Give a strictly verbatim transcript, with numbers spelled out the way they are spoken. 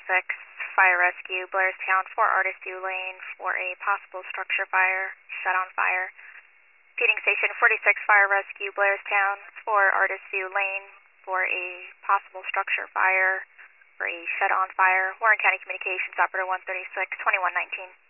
thirty-six, Fire Rescue, Blairstown, for Artistue Lane for a possible structure fire, shut on fire. Feeding Station forty-six, Fire Rescue, Blairstown, for Artistue Lane for a possible structure fire, for a shut on fire. Warren County Communications, Operator one thirty-six, twenty-one nineteen.